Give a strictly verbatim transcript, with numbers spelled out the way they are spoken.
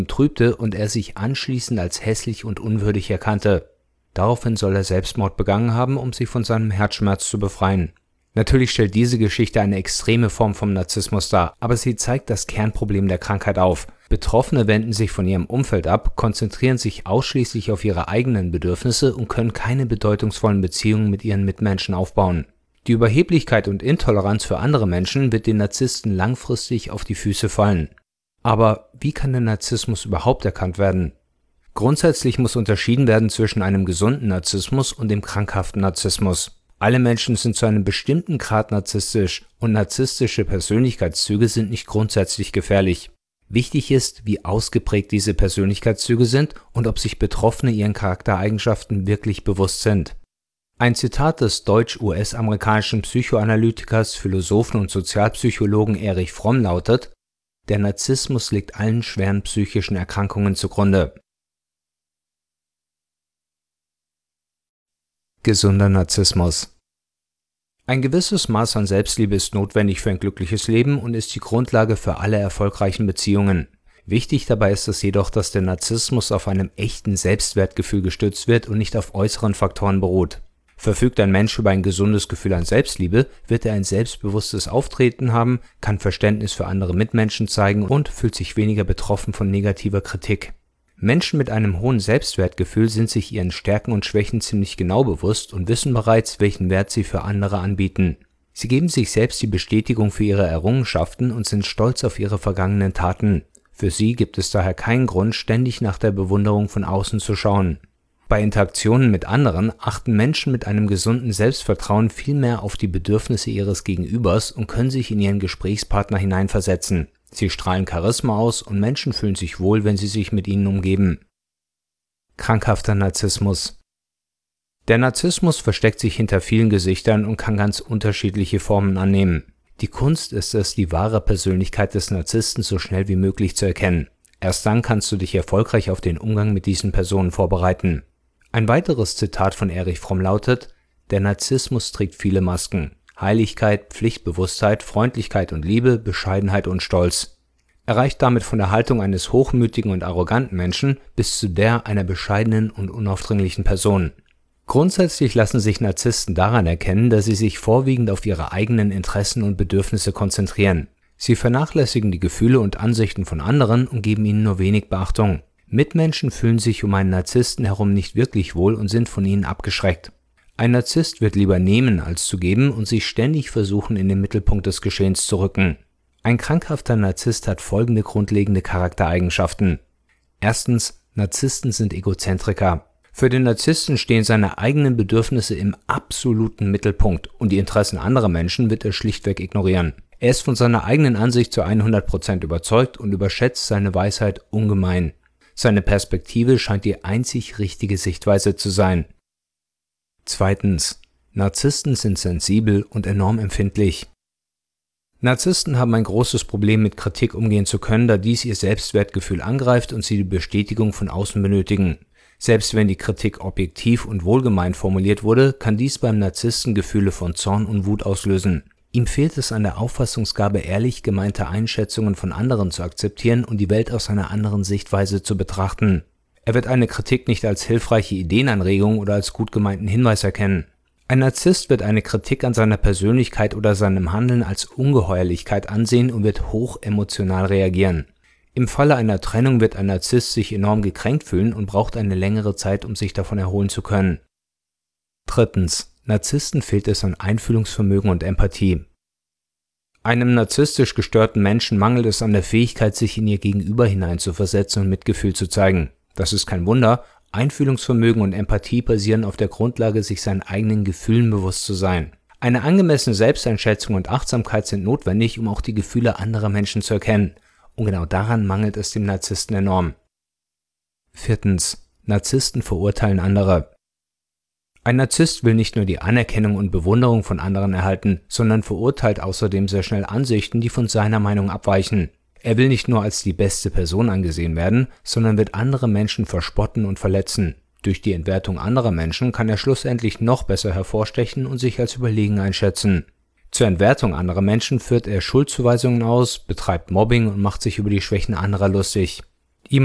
trübte und er sich anschließend als hässlich und unwürdig erkannte. Daraufhin soll er Selbstmord begangen haben, um sich von seinem Herzschmerz zu befreien. Natürlich stellt diese Geschichte eine extreme Form vom Narzissmus dar, aber sie zeigt das Kernproblem der Krankheit auf. Betroffene wenden sich von ihrem Umfeld ab, konzentrieren sich ausschließlich auf ihre eigenen Bedürfnisse und können keine bedeutungsvollen Beziehungen mit ihren Mitmenschen aufbauen. Die Überheblichkeit und Intoleranz für andere Menschen wird den Narzissten langfristig auf die Füße fallen. Aber wie kann der Narzissmus überhaupt erkannt werden? Grundsätzlich muss unterschieden werden zwischen einem gesunden Narzissmus und dem krankhaften Narzissmus. Alle Menschen sind zu einem bestimmten Grad narzisstisch und narzisstische Persönlichkeitszüge sind nicht grundsätzlich gefährlich. Wichtig ist, wie ausgeprägt diese Persönlichkeitszüge sind und ob sich Betroffene ihren Charaktereigenschaften wirklich bewusst sind. Ein Zitat des deutsch-U S-amerikanischen Psychoanalytikers, Philosophen und Sozialpsychologen Erich Fromm lautet: Der Narzissmus liegt allen schweren psychischen Erkrankungen zugrunde. Gesunder Narzissmus. Ein gewisses Maß an Selbstliebe ist notwendig für ein glückliches Leben und ist die Grundlage für alle erfolgreichen Beziehungen. Wichtig dabei ist es jedoch, dass der Narzissmus auf einem echten Selbstwertgefühl gestützt wird und nicht auf äußeren Faktoren beruht. Verfügt ein Mensch über ein gesundes Gefühl an Selbstliebe, wird er ein selbstbewusstes Auftreten haben, kann Verständnis für andere Mitmenschen zeigen und fühlt sich weniger betroffen von negativer Kritik. Menschen mit einem hohen Selbstwertgefühl sind sich ihren Stärken und Schwächen ziemlich genau bewusst und wissen bereits, welchen Wert sie für andere anbieten. Sie geben sich selbst die Bestätigung für ihre Errungenschaften und sind stolz auf ihre vergangenen Taten. Für sie gibt es daher keinen Grund, ständig nach der Bewunderung von außen zu schauen. Bei Interaktionen mit anderen achten Menschen mit einem gesunden Selbstvertrauen viel mehr auf die Bedürfnisse ihres Gegenübers und können sich in ihren Gesprächspartner hineinversetzen. Sie strahlen Charisma aus und Menschen fühlen sich wohl, wenn sie sich mit ihnen umgeben. Krankhafter Narzissmus. Der Narzissmus versteckt sich hinter vielen Gesichtern und kann ganz unterschiedliche Formen annehmen. Die Kunst ist es, die wahre Persönlichkeit des Narzissten so schnell wie möglich zu erkennen. Erst dann kannst du dich erfolgreich auf den Umgang mit diesen Personen vorbereiten. Ein weiteres Zitat von Erich Fromm lautet: Der Narzissmus trägt viele Masken. Heiligkeit, Pflichtbewusstheit, Freundlichkeit und Liebe, Bescheidenheit und Stolz. Er reicht damit von der Haltung eines hochmütigen und arroganten Menschen bis zu der einer bescheidenen und unaufdringlichen Person. Grundsätzlich lassen sich Narzissten daran erkennen, dass sie sich vorwiegend auf ihre eigenen Interessen und Bedürfnisse konzentrieren. Sie vernachlässigen die Gefühle und Ansichten von anderen und geben ihnen nur wenig Beachtung. Mitmenschen fühlen sich um einen Narzissten herum nicht wirklich wohl und sind von ihnen abgeschreckt. Ein Narzisst wird lieber nehmen als zu geben und sich ständig versuchen, in den Mittelpunkt des Geschehens zu rücken. Ein krankhafter Narzisst hat folgende grundlegende Charaktereigenschaften. Erstens, Narzissten sind Egozentriker. Für den Narzissten stehen seine eigenen Bedürfnisse im absoluten Mittelpunkt und die Interessen anderer Menschen wird er schlichtweg ignorieren. Er ist von seiner eigenen Ansicht zu hundert Prozent überzeugt und überschätzt seine Weisheit ungemein. Seine Perspektive scheint die einzig richtige Sichtweise zu sein. Zweitens, Narzissten sind sensibel und enorm empfindlich. Narzissten haben ein großes Problem mit Kritik umgehen zu können, da dies ihr Selbstwertgefühl angreift und sie die Bestätigung von außen benötigen. Selbst wenn die Kritik objektiv und wohlgemeint formuliert wurde, kann dies beim Narzissten Gefühle von Zorn und Wut auslösen. Ihm fehlt es an der Auffassungsgabe, ehrlich gemeinte Einschätzungen von anderen zu akzeptieren und die Welt aus einer anderen Sichtweise zu betrachten. Er wird eine Kritik nicht als hilfreiche Ideenanregung oder als gut gemeinten Hinweis erkennen. Ein Narzisst wird eine Kritik an seiner Persönlichkeit oder seinem Handeln als Ungeheuerlichkeit ansehen und wird hoch emotional reagieren. Im Falle einer Trennung wird ein Narzisst sich enorm gekränkt fühlen und braucht eine längere Zeit, um sich davon erholen zu können. Drittens, Narzissten fehlt es an Einfühlungsvermögen und Empathie. Einem narzisstisch gestörten Menschen mangelt es an der Fähigkeit, sich in ihr Gegenüber hineinzuversetzen und Mitgefühl zu zeigen. Das ist kein Wunder, Einfühlungsvermögen und Empathie basieren auf der Grundlage, sich seinen eigenen Gefühlen bewusst zu sein. Eine angemessene Selbsteinschätzung und Achtsamkeit sind notwendig, um auch die Gefühle anderer Menschen zu erkennen. Und genau daran mangelt es dem Narzissten enorm. Viertens, Narzissten verurteilen andere. Ein Narzisst will nicht nur die Anerkennung und Bewunderung von anderen erhalten, sondern verurteilt außerdem sehr schnell Ansichten, die von seiner Meinung abweichen. Er will nicht nur als die beste Person angesehen werden, sondern wird andere Menschen verspotten und verletzen. Durch die Entwertung anderer Menschen kann er schlussendlich noch besser hervorstechen und sich als überlegen einschätzen. Zur Entwertung anderer Menschen führt er Schuldzuweisungen aus, betreibt Mobbing und macht sich über die Schwächen anderer lustig.